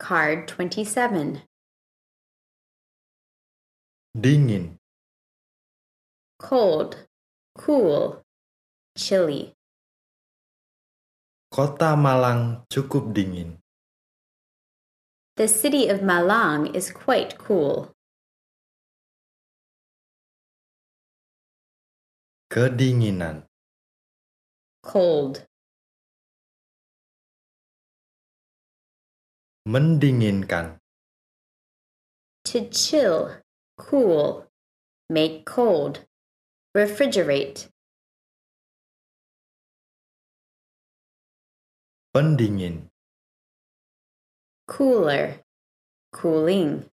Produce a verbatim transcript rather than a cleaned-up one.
Card twenty-seven. Dingin. Cold, cool, chilly. Kota Malang cukup dingin. The city of Malang is quite cool. Kedinginan. Cold, Mendinginkan. to chill, cool, make cold, refrigerate. Pendingin. Cooler, cooling.